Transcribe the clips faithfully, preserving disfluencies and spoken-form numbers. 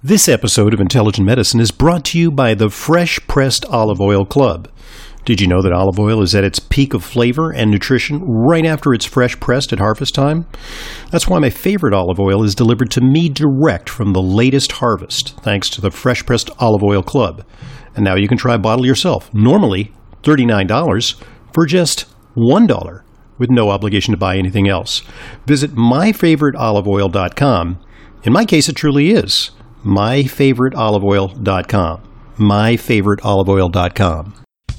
This episode of Intelligent Medicine is brought to you by the Fresh Pressed Olive Oil Club. Did you know that olive oil is at its peak of flavor and nutrition right after it's fresh pressed at harvest time? That's why my favorite olive oil is delivered to me direct from the latest harvest, thanks to the Fresh Pressed Olive Oil Club. And now you can try a bottle yourself, normally thirty-nine dollars, for just one dollar, with no obligation to buy anything else. Visit my favorite olive oil dot com. In my case, it truly is my favorite olive oil dot com. my favorite olive oil dot com.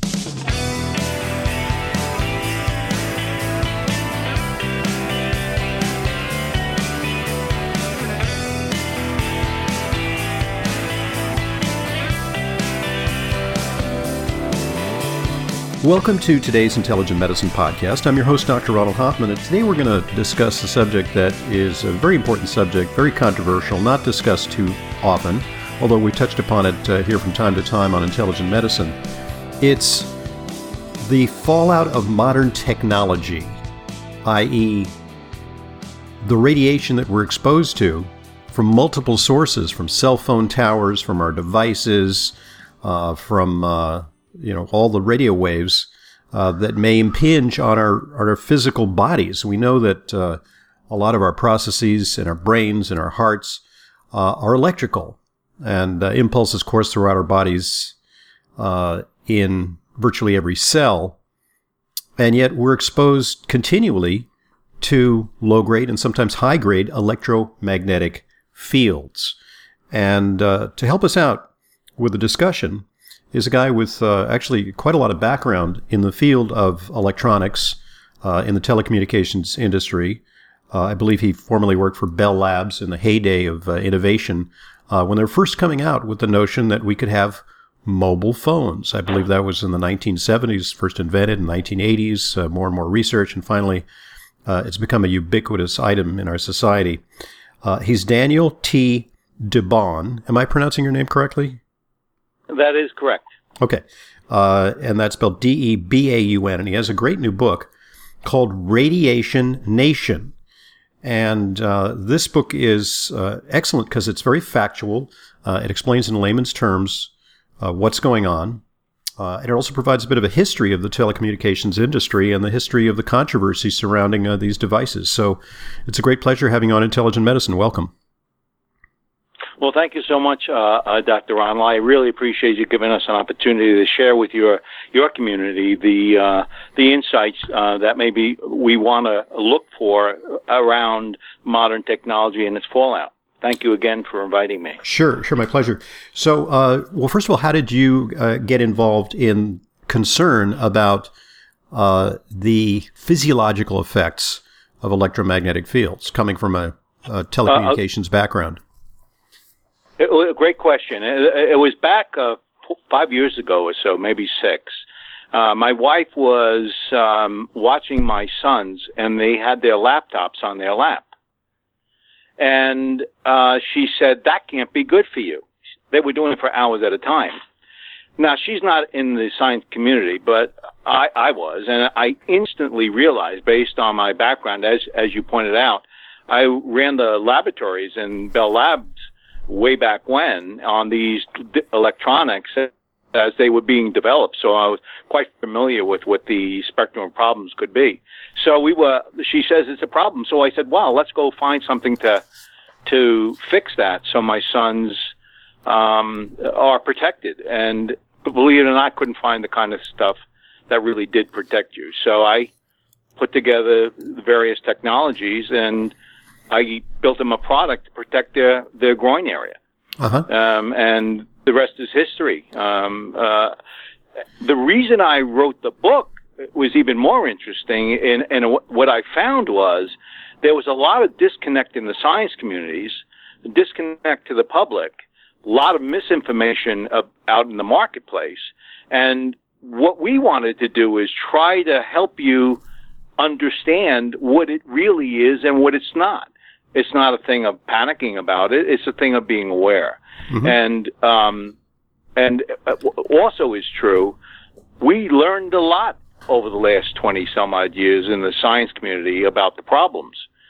Welcome to today's Intelligent Medicine Podcast. I'm your host, Doctor Ronald Hoffman, and today we're going to discuss a subject that is a very important subject, very controversial, not discussed too often, although we touched upon it uh, here from time to time on Intelligent Medicine. It's the fallout of modern technology, that is the radiation that we're exposed to from multiple sources, from cell phone towers, from our devices, uh, from... Uh, you know, all the radio waves uh, that may impinge on our, on our physical bodies. We know that uh, a lot of our processes in our brains and our hearts uh, are electrical, and uh, impulses course throughout our bodies uh, in virtually every cell, and yet we're exposed continually to low-grade and sometimes high-grade electromagnetic fields. And uh, to help us out with the discussion is a guy with uh, actually quite a lot of background in the field of electronics, uh, in the telecommunications industry. Uh, I believe he formerly worked for Bell Labs in the heyday of uh, innovation, uh, when they were first coming out with the notion that we could have mobile phones. I believe that was in the nineteen seventies, first invented in the nineteen eighties, uh, more and more research, and finally uh, it's become a ubiquitous item in our society. Uh, he's Daniel T. DeBaun. Am I pronouncing your name correctly? That is correct. Okay. Uh, and that's spelled D E B A U N. And he has a great new book called Radiation Nation. And uh, this book is uh, excellent because it's very factual. Uh, it explains in layman's terms uh, what's going on. Uh, and it also provides a bit of a history of the telecommunications industry and the history of the controversy surrounding uh, these devices. So it's a great pleasure having you on Intelligent Medicine. Welcome. Well, thank you so much, uh, uh, Doctor Ronald. I really appreciate you giving us an opportunity to share with your your community the uh, the insights uh, that maybe we want to look for around modern technology and its fallout. Thank you again for inviting me. Sure, sure, my pleasure. So, uh, well, first of all, how did you uh, get involved in concern about uh, the physiological effects of electromagnetic fields, coming from a, a telecommunications uh, background? It was a great question. It, it was back uh, five years ago or so, maybe six. Uh, my wife was um, watching my sons, and they had their laptops on their lap. And uh, she said, that can't be good for you. They were doing it for hours at a time. Now, she's not in the science community, but I, I was. And I instantly realized, based on my background, as, as you pointed out, I ran the laboratories in Bell Labs way back when on these d- electronics as they were being developed. So I was quite familiar with what the spectrum of problems could be. So we were, she says it's a problem. So I said, well, let's go find something to, to fix that. So my sons, um, are protected. And believe it or not, couldn't find the kind of stuff that really did protect you. So I put together the various technologies, and I built them a product to protect their, their groin area. Uh-huh. Um, and the rest is history. Um, uh, the reason I wrote the book was even more interesting, and, and what I found was there was a lot of disconnect in the science communities, disconnect to the public, a lot of misinformation of, out in the marketplace. And what we wanted to do is try to help you understand what it really is and what it's not. It's not a thing of panicking about it. It's a thing of being aware. Mm-hmm. And um, and also is true, we learned a lot over the last twenty some odd years in the science community about the problems.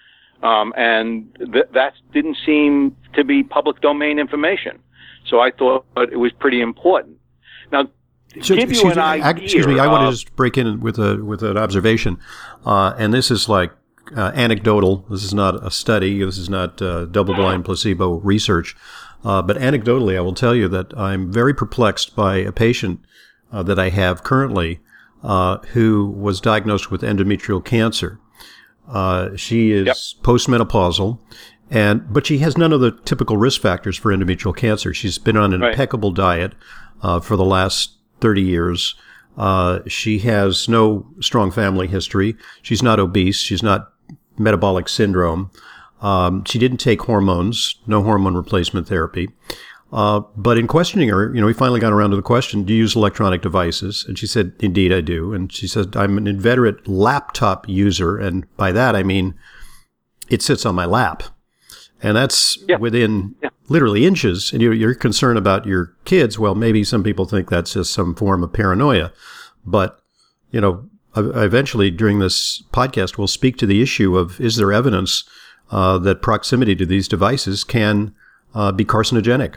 Um, and th- that didn't seem to be public domain information. So I thought it was pretty important. Now, to so, give excuse you an me, idea. Excuse me, I of, want to just break in with a with an observation. Uh, and this is like uh, anecdotal. This is not a study. This is not uh, double-blind placebo research. Uh, but anecdotally, I will tell you that I'm very perplexed by a patient uh, that I have currently uh, who was diagnosed with endometrial cancer. Uh, she is yep. postmenopausal, and but she has none of the typical risk factors for endometrial cancer. She's been on an right. impeccable diet uh, for the last thirty years. Uh, she has no strong family history. She's not obese. She's not metabolic syndrome. Um, she didn't take hormones, no hormone replacement therapy. Uh, but in questioning her, you know, we finally got around to the question, do you use electronic devices? And she said, indeed, I do. And she said, I'm an inveterate laptop user. And by that, I mean, it sits on my lap. And that's yeah. within yeah. literally inches. And you're, you're concerned about your kids. Well, maybe some people think that's just some form of paranoia. But, you know, eventually during this podcast, we'll speak to the issue of, is there evidence uh, that proximity to these devices can uh, be carcinogenic?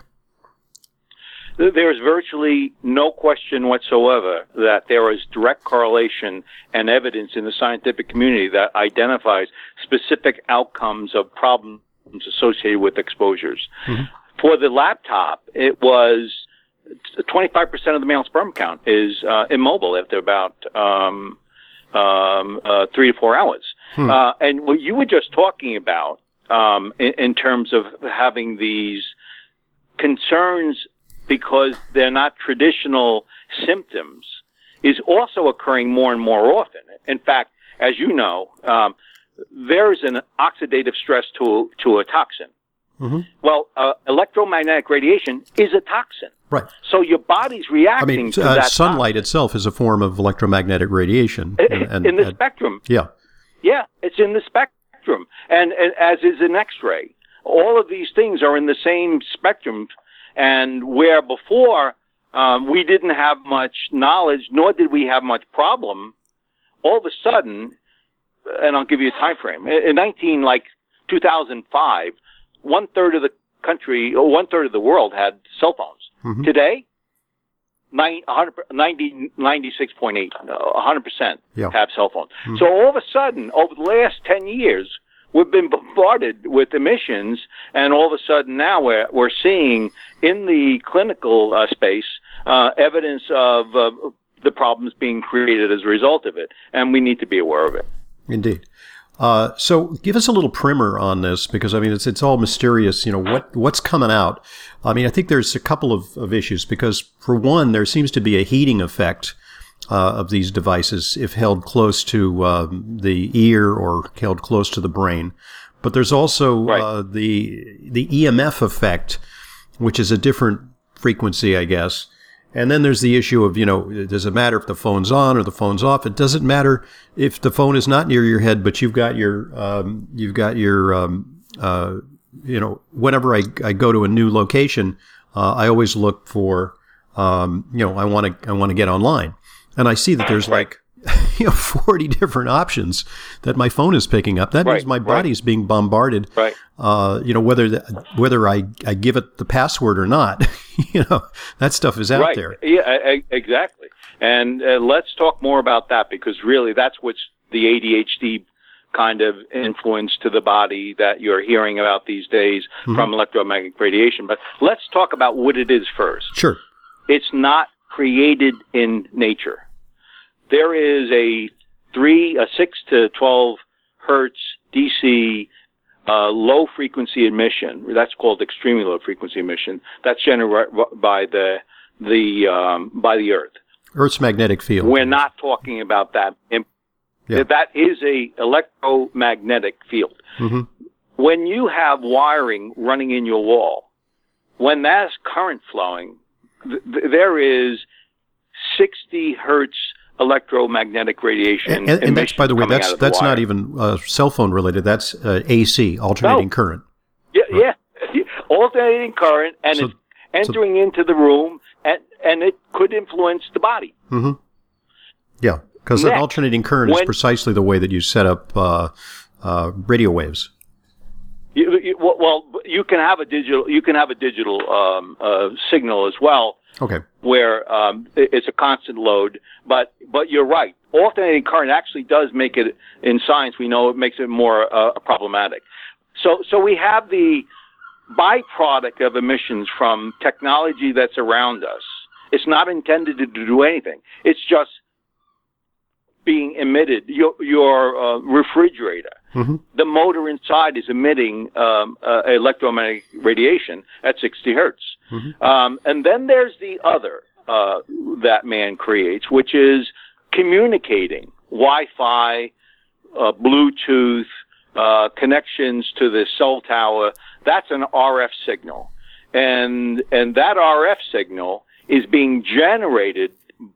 There is virtually no question whatsoever that there is direct correlation and evidence in the scientific community that identifies specific outcomes of problems associated with exposures. Mm-hmm. For the laptop, it was twenty-five percent of the male sperm count is uh, immobile after about um, um, uh, three to four hours. Hmm. Uh, and what you were just talking about um, in, in terms of having these concerns because they're not traditional symptoms is also occurring more and more often. In fact, as you know, um, there's an oxidative stress to to a toxin. Mm-hmm. Well, uh, electromagnetic radiation is a toxin. Right. So your body's reacting I mean, to uh, that sunlight toxin. Itself is a form of electromagnetic radiation. And, and, in the and, spectrum. Yeah. Yeah, it's in the spectrum. And, and as is an X-ray. All of these things are in the same spectrum. And where before um, we didn't have much knowledge, nor did we have much problem, all of a sudden, and I'll give you a time frame. In nineteen like two thousand five, one third of the country, or one third of the world had cell phones. Mm-hmm. Today, ninety, ninety-six point eight, one hundred percent yeah. have cell phones. Mm-hmm. So all of a sudden, over the last ten years, we've been bombarded with emissions, and all of a sudden now we're we're seeing in the clinical uh, space uh, evidence of uh, the problems being created as a result of it, and we need to be aware of it. Indeed. Uh, so give us a little primer on this, because I mean it's it's all mysterious. You know what what's coming out. I mean I think there's a couple of, of issues, because for one there seems to be a heating effect Uh, of these devices if held close to um, the ear or held close to the brain. But there's also right. uh, the the E M F effect, which is a different frequency, I guess. And then there's the issue of, you know, does it matter if the phone's on or the phone's off? It doesn't matter if the phone is not near your head, but you've got your, um, you've got your, um, uh, you know, whenever I, I go to a new location, uh, I always look for, um, you know, I want to, I want to get online. And I see that there's like, you know, forty different options that my phone is picking up. That right, means my body's right. being bombarded. Right. Uh, you know, whether the, whether I, I give it the password or not, you know, that stuff is out right. there. Yeah, exactly. And uh, let's talk more about that, because really that's what's the A D H D kind of influence to the body that you're hearing about these days mm-hmm. from electromagnetic radiation. But let's talk about what it is first. Sure. It's not created in nature. There is a three, a six to twelve hertz D C uh, low frequency emission. That's called extremely low frequency emission. That's generated by the the um, by the Earth. Earth's magnetic field. We're not talking about that. Yeah. That is a electromagnetic field. Mm-hmm. When you have wiring running in your wall, when that's current flowing, th- there is sixty hertz electromagnetic radiation. And, and, and that's, by the way, that's the that's wire. Not even uh, cell phone related. That's uh, A C, alternating no. current. Yeah, right. yeah, alternating current, and so, it's entering so, into the room, and and it could influence the body. Mm-hmm. Yeah, because that alternating current when, is precisely the way that you set up uh, uh, radio waves. You, you, well, you can have a digital. You can have a digital um, uh, signal as well. Okay. Where um, it's a constant load, but but you're right. Alternating current actually does make it, in science, we know it makes it more uh, problematic. So so we have the byproduct of emissions from technology that's around us. It's not intended to do anything. It's just being emitted. Your your uh, refrigerator. Mm-hmm. The motor inside is emitting um, uh, electromagnetic radiation at sixty hertz. Mm-hmm. Um, and then there's the other uh, that man creates, which is communicating, Wi-Fi, uh, Bluetooth, uh, connections to the cell tower. That's an R F signal. And and that R F signal is being generated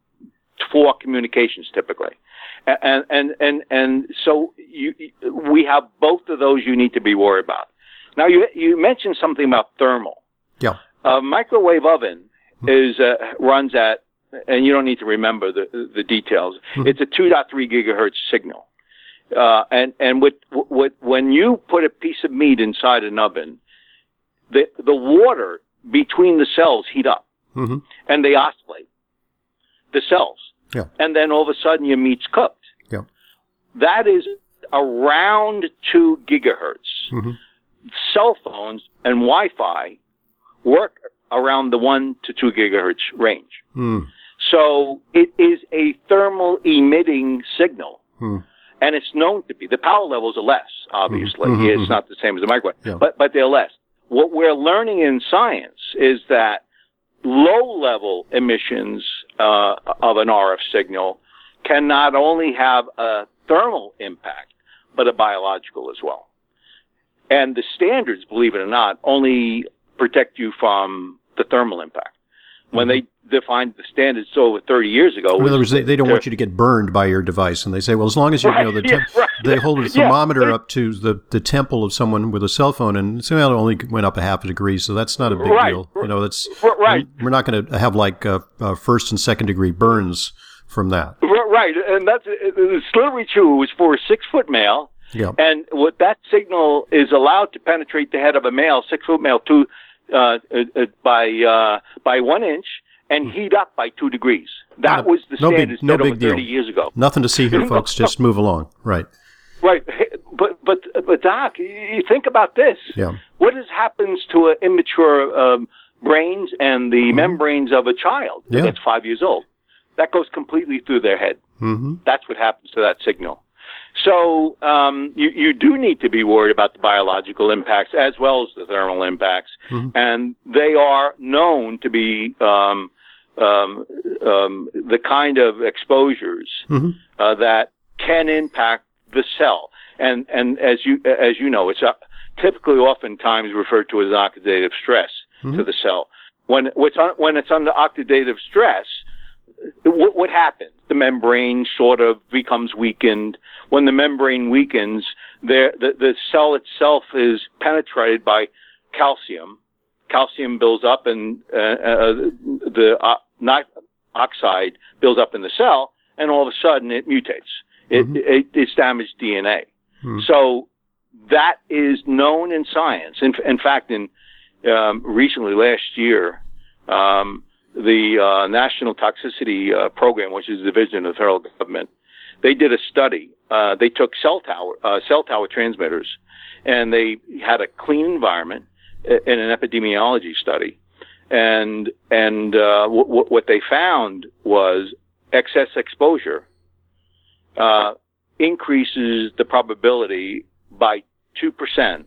for communications typically. And, and, and, and so you, we have both of those you need to be worried about. Now, you, you mentioned something about thermal. Yeah. A microwave oven is, uh, runs at, and you don't need to remember the, the details. Mm-hmm. It's a two point three gigahertz signal. Uh, and, and with, with, when you put a piece of meat inside an oven, the, the water between the cells heat up. Mm-hmm. And they oscillate. The cells. Yeah. And then all of a sudden your meat's cooked. Yeah. That is around two gigahertz. Mm-hmm. Cell phones and Wi-Fi work around the one to two gigahertz range. Mm. So it is a thermal emitting signal. Mm. And it's known to be. The power levels are less, obviously. Mm-hmm. It's mm-hmm. not the same as a microwave, yeah. but, but they're less. What we're learning in science is that low-level emissions uh, of an R F signal can not only have a thermal impact, but a biological as well. And the standards, believe it or not, only protect you from the thermal impact. When they defined the standards over thirty years ago. In other words, they, they don't want you to get burned by your device. And they say, well, as long as you, right, you know, the temp- yeah, right. they hold a thermometer yeah. up to the, the temple of someone with a cell phone, and so well, it only went up a half a degree, so that's not a big right. deal. You know, that's right. We're not going to have like uh, uh, first and second degree burns from that. Right, and that's it's literally true. It was for a six foot male, yeah. and what that signal is allowed to penetrate the head of a male, six foot male, two uh, uh, by uh, by one inch. And heat up by two degrees. That was the no standard big, no set big over thirty deal. years ago. Nothing to see here, folks. Just move along. Right. Right. But, but, but Doc, you think about this. Yeah. What has happens to immature um, brains and the mm-hmm. membranes of a child yeah. that's five years old? That goes completely through their head. Mm-hmm. That's what happens to that signal. So um, you, you do need to be worried about the biological impacts as well as the thermal impacts. Mm-hmm. And they are known to be um, um, um, the kind of exposures mm-hmm. uh, that can impact the cell. And and as you as you know, it's uh, typically oftentimes referred to as oxidative stress mm-hmm. to the cell. When it's on, when it's under oxidative stress, what, what happens? The membrane sort of becomes weakened. When the membrane weakens, there the, the cell itself is penetrated by calcium. Calcium builds up, and uh, uh, the uh, not oxide builds up in the cell, and all of a sudden it mutates. Mm-hmm. It, it it's damaged D N A. Mm-hmm. So that is known in science. In, in fact, in um, recently last year, um, the uh, National Toxicity uh, Program, which is a division of the federal government, they did a study. Uh, they took cell tower uh, cell tower transmitters, and they had a clean environment in an epidemiology study, and and uh, w- w- what they found was excess exposure uh, increases the probability by two percent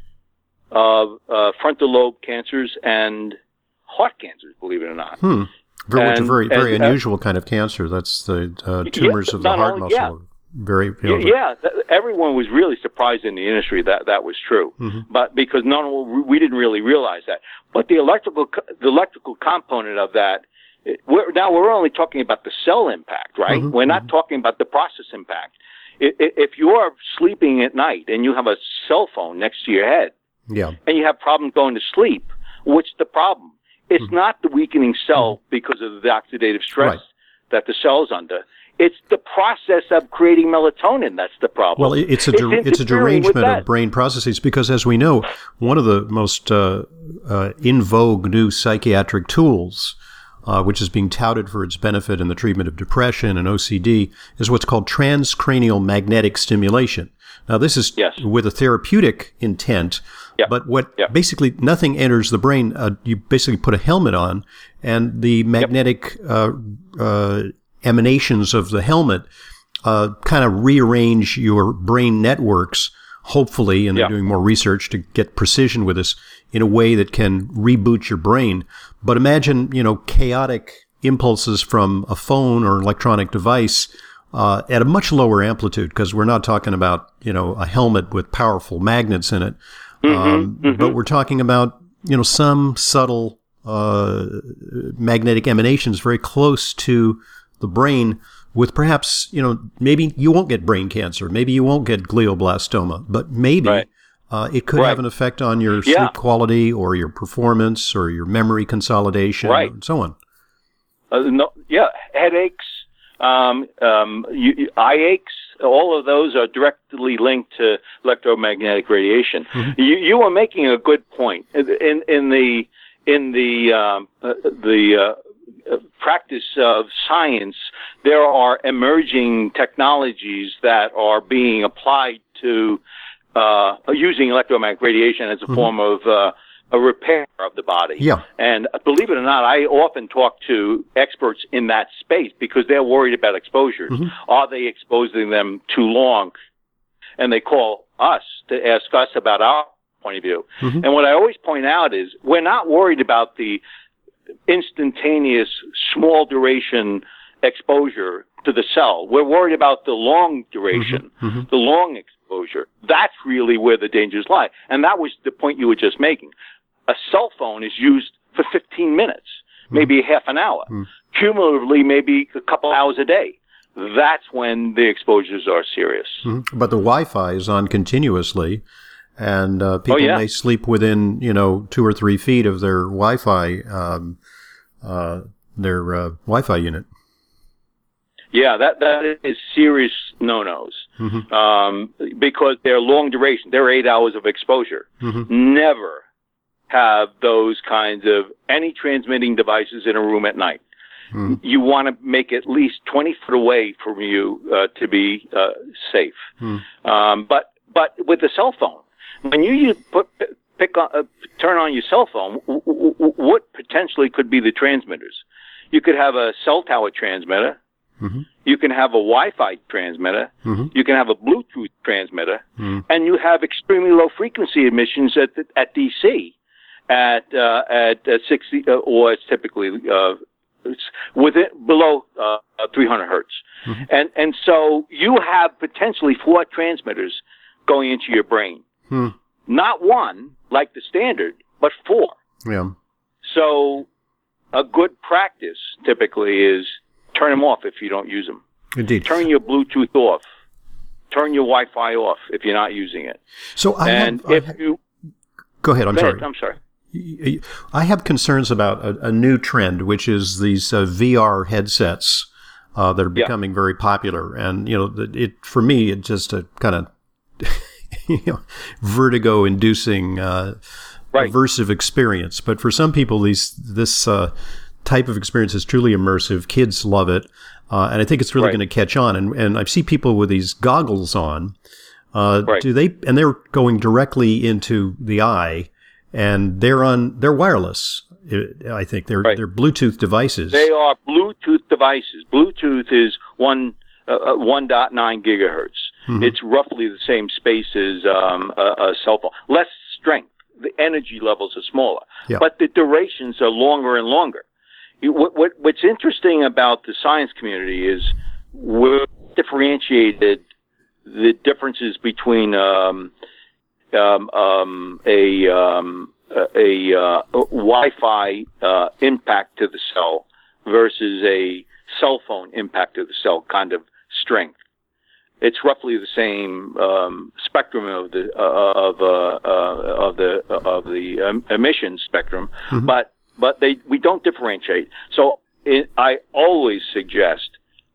of uh, frontal lobe cancers and heart cancers, believe it or not. Hmm. Very, and, which is a very, very and, unusual uh, kind of cancer. That's the uh, tumors yeah, of the heart only, muscle. Yeah. Very, you know, yeah, th- everyone was really surprised in the industry that that was true, mm-hmm. but because none, we didn't really realize that. But the electrical, the electrical component of that, we're, now we're only talking about the cell impact, right? Mm-hmm. We're not mm-hmm. talking about the process impact. If you're sleeping at night and you have a cell phone next to your head, yeah, and you have problems going to sleep, what's the problem? It's mm-hmm. not the weakening cell because of the oxidative stress. Right. that the cell's under. It's the process of creating melatonin that's the problem. Well, it's a der- it's, it's a derangement of brain processes because, as we know, one of the most uh, uh, in vogue new psychiatric tools, uh, which is being touted for its benefit in the treatment of depression and O C D, is what's called transcranial magnetic stimulation. Now, this is yes. with a therapeutic intent, yep. but what yep. basically nothing enters the brain. Uh, you basically put a helmet on, and the magnetic yep. uh, uh, emanations of the helmet uh, kind of rearrange your brain networks, hopefully, and they're yeah. doing more research to get precision with this in a way that can reboot your brain. But imagine, you know, chaotic impulses from a phone or electronic device uh, at a much lower amplitude, because we're not talking about, you know, a helmet with powerful magnets in it. Mm-hmm, um, mm-hmm. But we're talking about, you know, some subtle uh, magnetic emanations very close to the brain, with perhaps, you know, maybe you won't get brain cancer, maybe you won't get glioblastoma, but maybe right. uh, it could right. have an effect on your yeah. sleep quality or your performance or your memory consolidation right. and so on. Uh, no, yeah, headaches, um, um, you, you, eye aches, all of those are directly linked to electromagnetic radiation. Mm-hmm. You, you are making a good point. In, in the in the um, uh, the uh, practice of science, there are emerging technologies that are being applied to uh, using electromagnetic radiation as a mm-hmm. form of uh, a repair of the body. Yeah. And believe it or not, I often talk to experts in that space because they're worried about exposures. Mm-hmm. Are they exposing them too long? And they call us to ask us about our point of view. Mm-hmm. And what I always point out is we're not worried about the instantaneous, small duration exposure to the cell. We're worried about the long duration, mm-hmm, mm-hmm. the long exposure. That's really where the dangers lie. And that was the point you were just making. A cell phone is used for fifteen minutes, mm-hmm. maybe half an hour, mm-hmm. cumulatively maybe a couple hours a day. That's when the exposures are serious. Mm-hmm. But the Wi-Fi is on continuously. And uh, people oh, yeah. may sleep within, you know, two or three feet of their Wi-Fi, um, uh, their uh, Wi-Fi unit. Yeah, that that is serious no-nos mm-hmm. um, because they're long duration. They're eight hours of exposure. Mm-hmm. Never have those kinds of any transmitting devices in a room at night. Mm-hmm. You want to make at least twenty foot away from you uh, to be uh, safe. Mm-hmm. Um, but but with the cell phone. When you use, put, pick on, uh, turn on your cell phone, w- w- what potentially could be the transmitters? You could have a cell tower transmitter. Mm-hmm. You can have a Wi-Fi transmitter. Mm-hmm. You can have a Bluetooth transmitter. Mm-hmm. And you have extremely low frequency emissions at at D C at uh, at uh, sixty, uh, or it's typically uh, it's within below uh, three hundred hertz. Mm-hmm. And and so you have potentially four transmitters going into your brain. Hmm. Not one, like the standard, but four. Yeah. So a good practice typically is turn them off if you don't use them. Indeed. Turn your Bluetooth off. Turn your Wi-Fi off if you're not using it. So I and have, if I have, you go ahead. I'm go sorry. Ahead, I'm sorry. I have concerns about a, a new trend, which is these uh, V R headsets uh, that are becoming yeah. very popular, and you know, it for me, it's just a kind of you know, vertigo-inducing, uh, right. aversive experience. But for some people, these this uh, type of experience is truly immersive. Kids love it, uh, and I think it's really right. going to catch on. And and I see people with these goggles on. Uh, right. Do they? And they're going directly into the eye, and they're on. They're wireless. I think they're right. they're Bluetooth devices. They are Bluetooth devices. Bluetooth is one uh, one point nine gigahertz. Mm-hmm. It's roughly the same space as um, a, a cell phone. Less strength. The energy levels are smaller. Yeah. But the durations are longer and longer. You, what, what, what's interesting about the science community is we're differentiated the differences between um, um, um, a, um, a, uh, a Wi-Fi uh, impact to the cell versus a cell phone impact to the cell kind of strength. It's roughly the same um, spectrum of the uh, of uh, uh, of the uh, of the um, emission spectrum, mm-hmm. but but they we don't differentiate. So it, I always suggest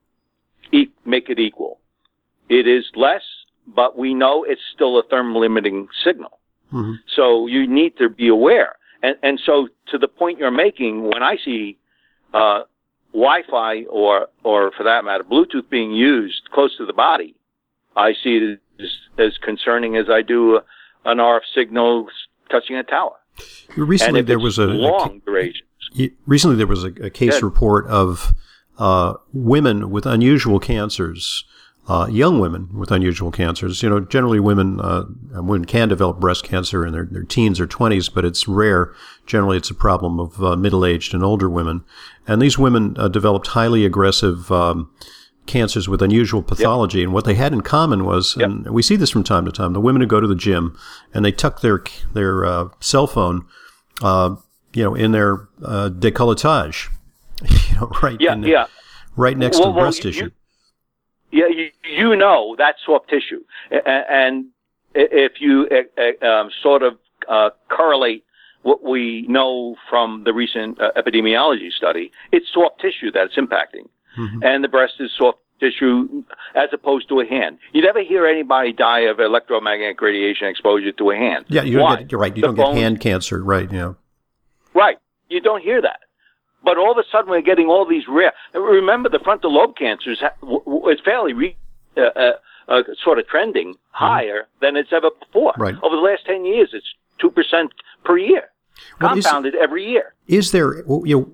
e- make it equal. It is less, but we know it's still a thermal-limiting signal. Mm-hmm. So you need to be aware. And, and so to the point you're making, when I see uh, Wi-Fi or, or for that matter, Bluetooth being used close to the body, I see it as, as concerning as I do a, an R F signal touching a tower. Recently, there was a long durations. Recently, there was a, a case Good. report of uh, women with unusual cancers. Uh, young women with unusual cancers. You know, generally women uh, women can develop breast cancer in their, their teens or twenties, but it's rare. Generally, it's a problem of uh, middle-aged and older women. And these women uh, developed highly aggressive um, cancers with unusual pathology. Yep. And what they had in common was, yep. and we see this from time to time, the women who go to the gym and they tuck their their uh, cell phone, uh, you know, in their uh, décolletage, you know, right, yeah, in the, yeah. right next well, to the well, breast you, tissue. You, Yeah, you, you know that's soft tissue, and if you uh, um, sort of uh, correlate what we know from the recent uh, epidemiology study, it's soft tissue that's impacting, mm-hmm. and the breast is soft tissue as opposed to a hand. You never hear anybody die of electromagnetic radiation exposure to a hand. Yeah, you don't Why? get you're right. You the don't bone, get hand cancer, right? Yeah, right. You don't hear that. But all of a sudden, we're getting all these rare. Remember, the frontal lobe cancers. It's fairly re- uh, uh, uh, sort of trending higher mm-hmm. than it's ever before. Right. Over the last ten years, it's two percent per year, well, compounded is, every year. Is there? Well, you know,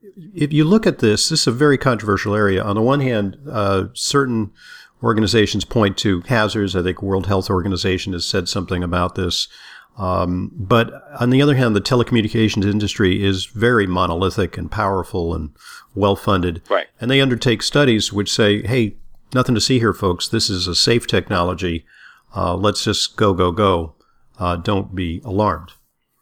if you look at this, this is a very controversial area. On the one hand, uh, certain organizations point to hazards. I think World Health Organization has said something about this. Um, but on the other hand, the telecommunications industry is very monolithic and powerful and well-funded. Right. And they undertake studies which say, hey, nothing to see here, folks. This is a safe technology. Uh, let's just go, go, go. Uh, don't be alarmed.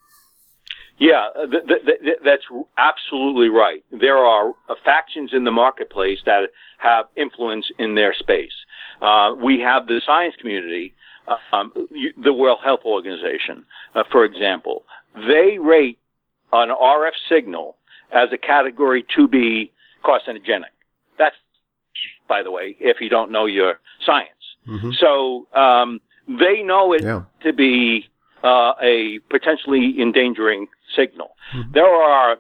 Yeah, th- th- th- that's absolutely right. There are uh, factions in the marketplace that have influence in their space. Uh, we have the science community. Um, the World Health Organization, uh, for example, they rate an R F signal as a category two B carcinogenic. That's, by the way, if you don't know your science. Mm-hmm. So um, they know it yeah. to be uh, a potentially endangering signal. Mm-hmm. There are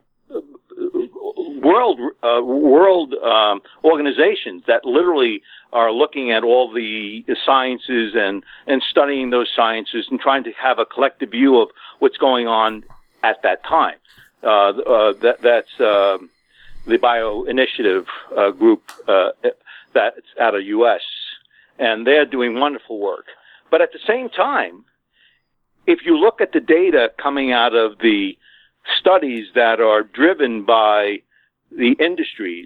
world uh, world um, organizations that literally are looking at all the sciences and, and studying those sciences and trying to have a collective view of what's going on at that time. Uh, uh, that, that's uh, the Bio Initiative uh, group uh, that's out of U S, and they're doing wonderful work. But at the same time, if you look at the data coming out of the studies that are driven by the industries,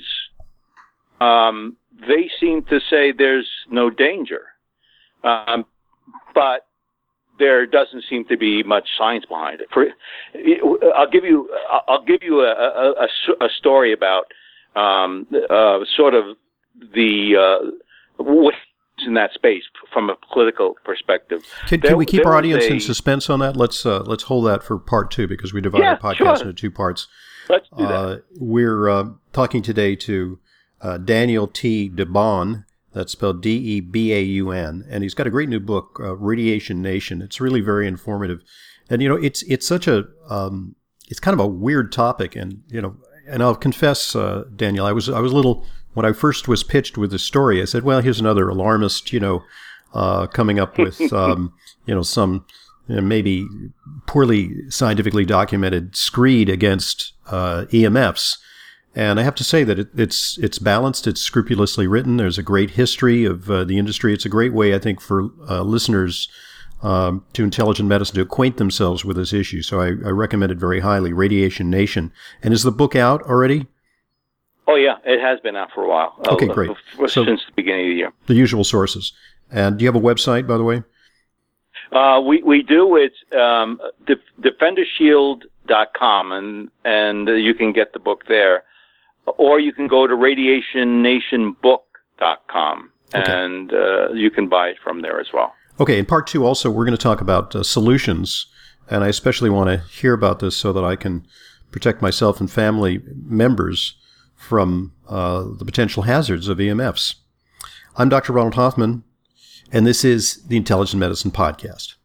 um, they seem to say there's no danger. Um, but there doesn't seem to be much science behind it. For, I'll give you, I'll give you a, a, a, a story about um, uh, sort of the uh, what's in that space from a political perspective. Can, there, can we keep our audience a, in suspense on that? Let's uh, let's hold that for part two because we divided yeah, the podcast sure. into two parts. Let's do that. Uh, we're uh, talking today to uh, Daniel T. DeBaun. That's spelled D E B A U N, and he's got a great new book, uh, Radiation Nation. It's really very informative, and you know, it's it's such a um, it's kind of a weird topic, and you know, and I'll confess, uh, Daniel, I was I was a little when I first was pitched with this story. I said, well, here's another alarmist, you know, uh, coming up with um, you know some you know, maybe poorly scientifically documented screed against uh, E M Fs. And I have to say that it, it's it's balanced. It's scrupulously written. There's a great history of uh, the industry. It's a great way, I think, for uh, listeners um, to intelligent medicine to acquaint themselves with this issue. So I, I recommend it very highly. Radiation Nation. And is the book out already? Oh yeah, it has been out for a while. Okay, uh, great. Uh, so since the beginning of the year. The usual sources. And do you have a website, by the way? Uh, we we do. It's um, de- defender shield dot com, and and uh, you can get the book there. Or you can go to radiation nation book dot com, okay. and uh, you can buy it from there as well. Okay, in part two also, we're going to talk about uh, solutions, and I especially want to hear about this so that I can protect myself and family members from uh, the potential hazards of E M Fs. I'm Doctor Ronald Hoffman, and this is the Intelligent Medicine Podcast.